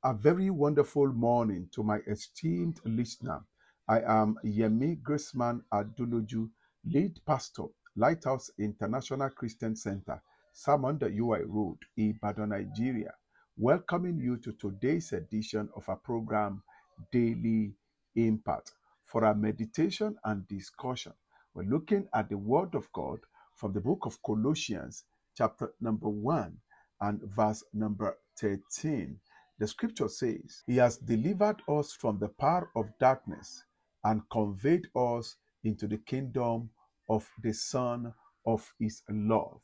A very wonderful morning to my esteemed listener. I am Yemi Graceman Aduloju, lead pastor, Lighthouse International Christian Center, Samonda UI Road, Ibadan, Nigeria, welcoming you to today's edition of our program, Daily Impact. For our meditation and discussion, we're looking at the Word of God from the book of Colossians, chapter number 1 and verse number 13. The scripture says, He has delivered us from the power of darkness and conveyed us into the kingdom of the Son of His love.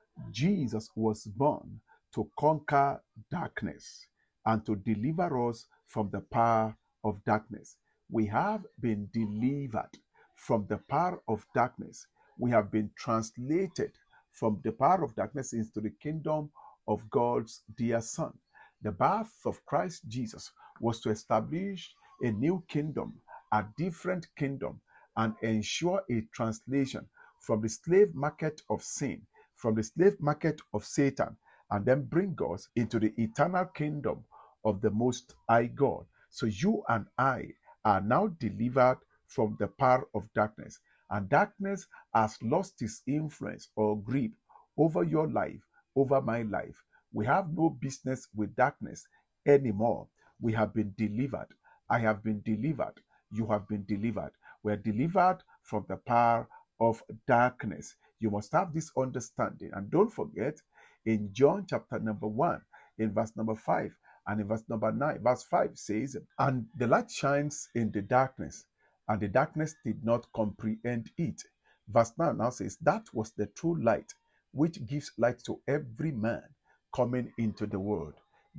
Jesus was born to conquer darkness and to deliver us from the power of darkness. We have been delivered from the power of darkness. We have been translated from the power of darkness into the kingdom of God's dear Son. The birth of Christ Jesus was to establish a new kingdom, a different kingdom, and ensure a translation from the slave market of sin, from the slave market of Satan, and then bring us into the eternal kingdom of the Most High God. So you and I are now delivered from the power of darkness, and darkness has lost its influence or grip over your life, over my life. We have no business with darkness anymore. We have been delivered. I have been delivered. You have been delivered. We are delivered from the power of darkness. You must have this understanding. And don't forget, in John chapter number 1, in verse number 5, and in verse number 9, verse 5 says, And the light shines in the darkness, and the darkness did not comprehend it. Verse 9 now says, That was the true light, which gives light to every man coming into the world.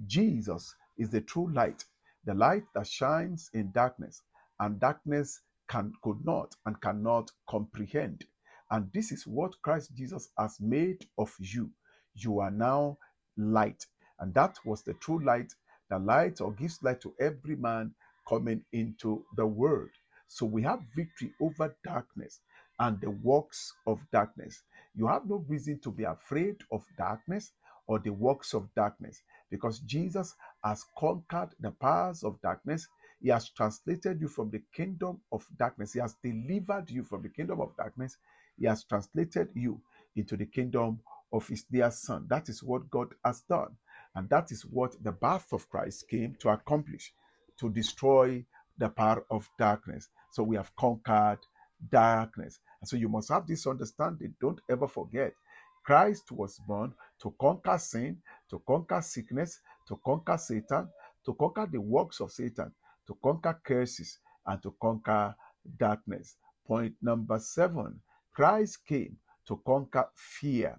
Jesus is the true light, the light that shines in darkness, and darkness could not and cannot comprehend. And this is what Christ Jesus has made of you. You are now light. And that was the true light, the light or gives light to every man coming into the world. So we have victory over darkness and the works of darkness. You have no reason to be afraid of darkness or the works of darkness, because Jesus has conquered the powers of darkness. He has translated you from the kingdom of darkness. He has delivered you from the kingdom of darkness. He has translated you into the kingdom of His dear Son. That is what God has done. And that is what the birth of Christ came to accomplish, to destroy the power of darkness. So we have conquered darkness. And so you must have this understanding. Don't ever forget, Christ was born to conquer sin, to conquer sickness, to conquer Satan, to conquer the works of Satan, to conquer curses, and to conquer darkness. Point number 7, Christ came to conquer fear.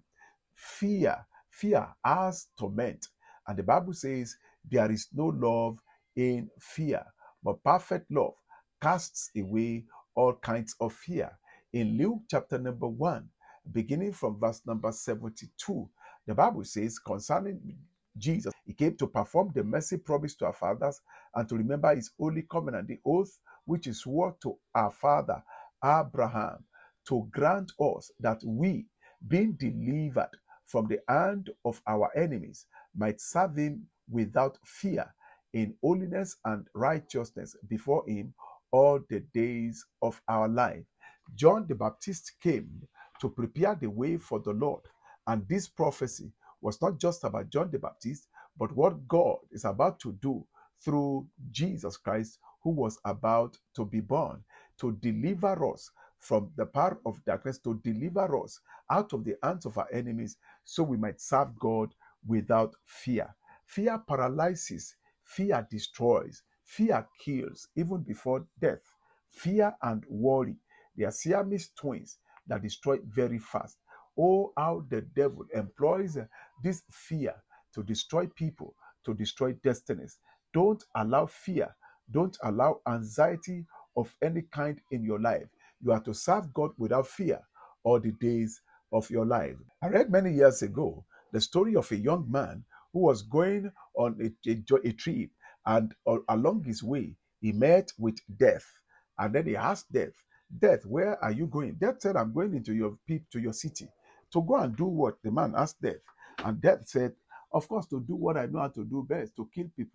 Fear has torment. And the Bible says there is no love in fear, but perfect love casts away all kinds of fear. In Luke chapter number 1, beginning from verse number 72, the Bible says concerning Jesus, He came to perform the mercy promised to our fathers and to remember His holy covenant, the oath which is swore to our father Abraham, to grant us that we, being delivered from the hand of our enemies, might serve Him without fear, in holiness and righteousness before Him all the days of our life. John the Baptist came to prepare the way for the Lord. And this prophecy was not just about John the Baptist, but what God is about to do through Jesus Christ, who was about to be born, to deliver us from the power of darkness, to deliver us out of the hands of our enemies, so we might serve God without fear. Fear paralyzes, fear destroys, fear kills even before death. Fear and worry, they are Siamese twins that destroy very fast. Oh, how the devil employs this fear to destroy people, to destroy destinies. Don't allow fear, don't allow anxiety of any kind in your life. You are to serve God without fear all the days of your life. I read many years ago the story of a young man who was going on a trip, and along his way, he met with death. And then he asked Death, Death, where are you going? Death said, I'm going into your city. To go and do what? The man asked Death. And Death said, of course, to do what I know how to do best, to kill people.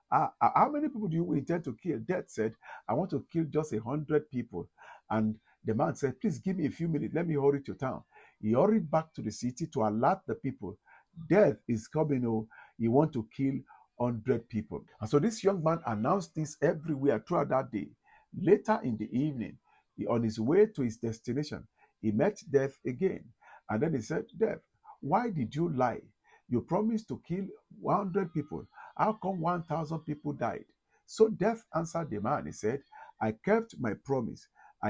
How many people do you intend to kill? Death said, I want to kill just 100 people. And the man said, please give me a few minutes. Let me hurry to town. He hurried back to the city to alert the people. Death is coming. Oh, he want to kill 100 people. And so this young man announced this everywhere throughout that day. Later in the evening, on his way to his destination, he met Death again. And then he said, Death, why did you lie? You promised to kill 100 people. How come 1,000 people died? So Death answered the man. He said, I kept my promise.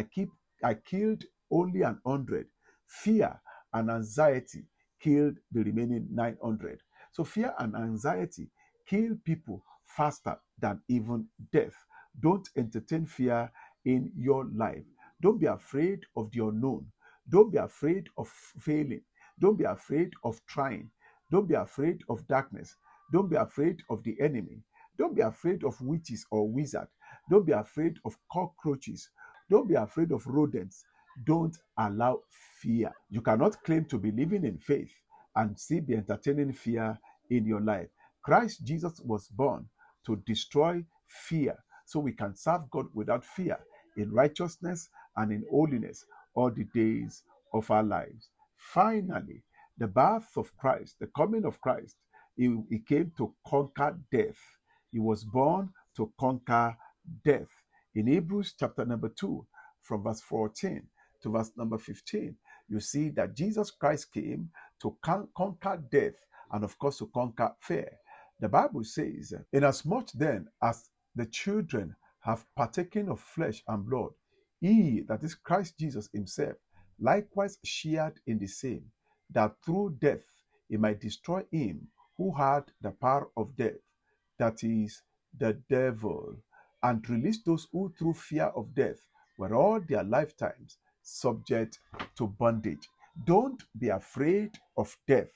I killed only 100. Fear and anxiety killed the remaining 900. So fear and anxiety kill people faster than even death. Don't entertain fear in your life. Don't be afraid of the unknown. Don't be afraid of failing. Don't be afraid of trying. Don't be afraid of darkness. Don't be afraid of the enemy. Don't be afraid of witches or wizards. Don't be afraid of cockroaches. Don't be afraid of rodents. Don't allow fear. You cannot claim to be living in faith and still be entertaining fear in your life. Christ Jesus was born to destroy fear so we can serve God without fear in righteousness and in holiness all the days of our lives. Finally, the birth of Christ, the coming of Christ, he came to conquer death. He was born to conquer death. In Hebrews chapter number 2, from verse 14 to verse number 15, you see that Jesus Christ came to conquer death and, of course, to conquer fear. The Bible says, inasmuch then as the children have partaken of flesh and blood, he, that is Christ Jesus himself, likewise shared in the same, that through death he might destroy him who had the power of death, that is, the devil, and release those who through fear of death were all their lifetimes subject to bondage. Don't be afraid of death.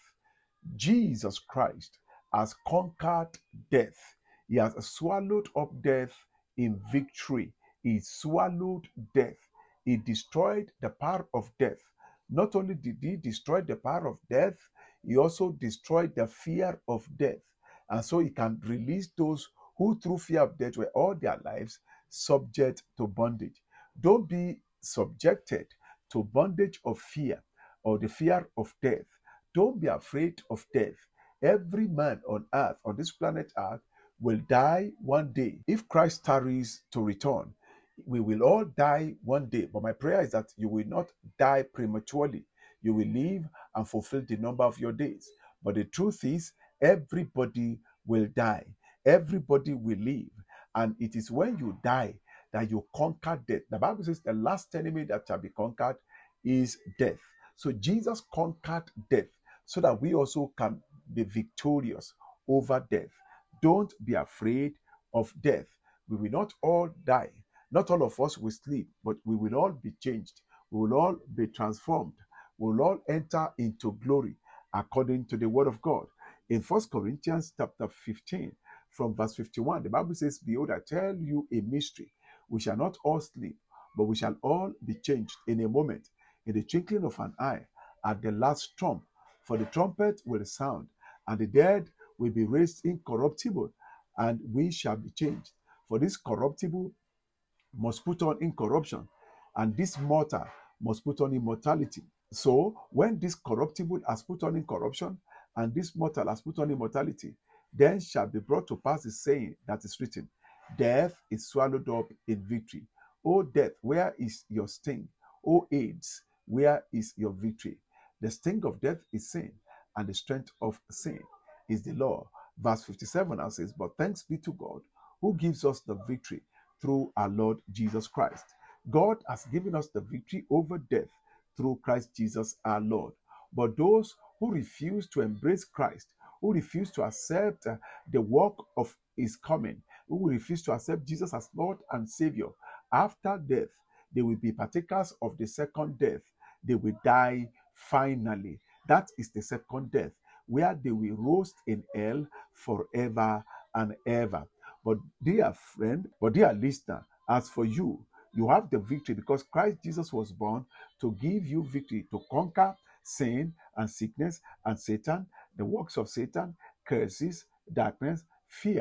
Jesus Christ has conquered death. He has swallowed up death in victory. He swallowed death. He destroyed the power of death. Not only did he destroy the power of death, he also destroyed the fear of death. And so he can release those who through fear of death were all their lives subject to bondage. Don't be subjected to bondage of fear or the fear of death. Don't be afraid of death. Every man on earth, on this planet earth, will die one day. If Christ tarries to return, we will all die one day. But my prayer is that you will not die prematurely. You will live and fulfill the number of your days. But the truth is, everybody will die. Everybody will live. And it is when you die that you conquer death. The Bible says the last enemy that shall be conquered is death. So Jesus conquered death so that we also can be victorious over death. Don't be afraid of death. We will not all die. Not all of us will sleep, but we will all be changed. We will all be transformed. We will all enter into glory according to the word of God. In 1 Corinthians chapter 15, from verse 51, the Bible says, behold, I tell you a mystery. We shall not all sleep, but we shall all be changed in a moment, in the twinkling of an eye, at the last trump. For the trumpet will sound, and the dead will be raised incorruptible, and we shall be changed. For this corruptible must put on incorruption, and this mortal must put on immortality. So when this corruptible has put on incorruption, and this mortal has put on immortality, then shall be brought to pass the saying that is written, death is swallowed up in victory. O death, where is your sting? O AIDS, where is your victory? The sting of death is sin, and the strength of sin is the law. Verse 57 now says, but thanks be to God who gives us the victory through our Lord Jesus Christ. God has given us the victory over death through Christ Jesus our Lord. But those who refuse to embrace Christ, who refuse to accept the work of his coming, who refuse to accept Jesus as Lord and Savior, after death, they will be partakers of the second death. They will die finally. That is the second death, where they will roast in hell forever and ever. But dear friend, but dear listener, as for you, you have the victory because Christ Jesus was born to give you victory, to conquer sin and sickness and Satan, the works of Satan, curses, darkness, fear.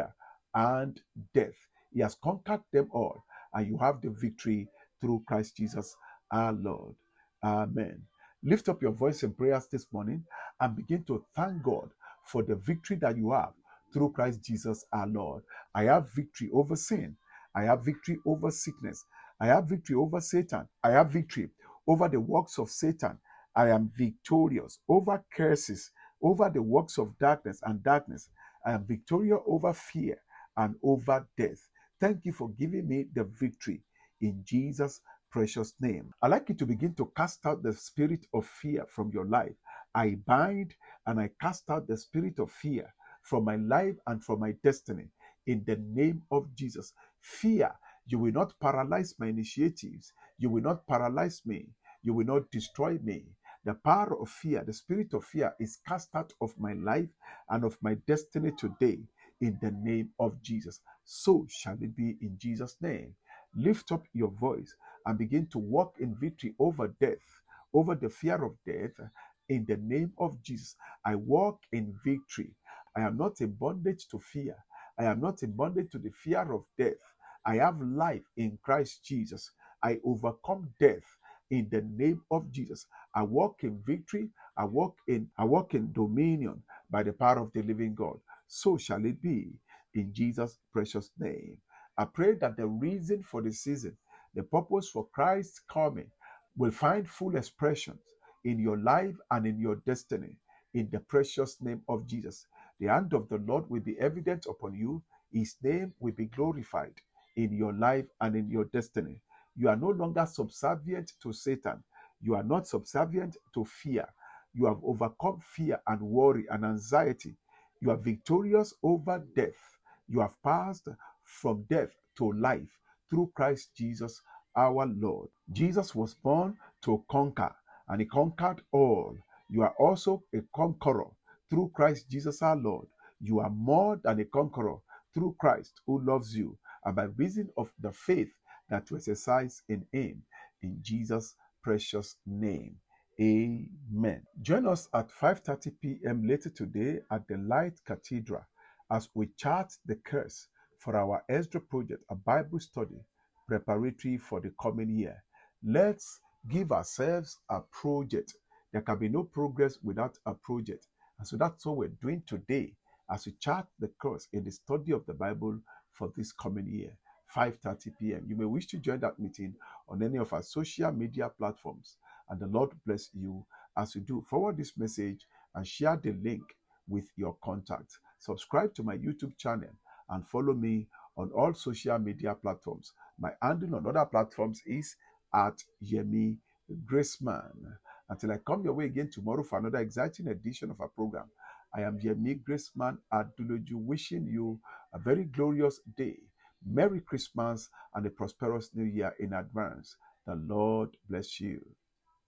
and death. He has conquered them all, and you have the victory through Christ Jesus our Lord. Amen. Lift up your voice in prayers this morning and begin to thank God for the victory that you have through Christ Jesus our Lord. I have victory over sin. I have victory over sickness. I have victory over Satan. I have victory over the works of Satan. I am victorious over curses, over the works of darkness and darkness. I am victorious over fear and over death. Thank you for giving me the victory in Jesus' precious name. I'd like you to begin to cast out the spirit of fear from your life. I bind and I cast out the spirit of fear from my life and from my destiny in the name of Jesus. Fear, you will not paralyze my initiatives. You will not paralyze me. You will not destroy me. The power of fear, the spirit of fear is cast out of my life and of my destiny today in the name of Jesus. So shall it be in Jesus' name. Lift up your voice and begin to walk in victory over death, over the fear of death. In the name of Jesus, I walk in victory. I am not in bondage to fear. I am not in bondage to the fear of death. I have life in Christ Jesus. I overcome death in the name of Jesus. I walk in victory. I walk in dominion by the power of the living God. So shall it be in Jesus' precious name. I pray that the reason for the season, the purpose for Christ's coming, will find full expression in your life and in your destiny in the precious name of Jesus. The hand of the Lord will be evident upon you. His name will be glorified in your life and in your destiny. You are no longer subservient to Satan. You are not subservient to fear. You have overcome fear and worry and anxiety. You are victorious over death. You have passed from death to life through Christ Jesus our Lord. Jesus was born to conquer, and he conquered all. You are also a conqueror through Christ Jesus our Lord. You are more than a conqueror through Christ who loves you, and by reason of the faith that you exercise in him, in Jesus' precious name. Amen. Join us at 5:30 p.m. later today at the Light Cathedral as we chart the curse for our Ezra project, a Bible study preparatory for the coming year. Let's give ourselves a project. There can be no progress without a project. And so that's what we're doing today as we chart the course in the study of the Bible for this coming year, 5:30 p.m. You may wish to join that meeting on any of our social media platforms. And the Lord bless you as you do. Forward this message and share the link with your contacts. Subscribe to my YouTube channel and follow me on all social media platforms. My handle on other platforms is at Yemi Graceman. Until I come your way again tomorrow for another exciting edition of our program, I am Yemi Graceman Aduloju, wishing you a very glorious day. Merry Christmas and a prosperous New Year in advance. The Lord bless you.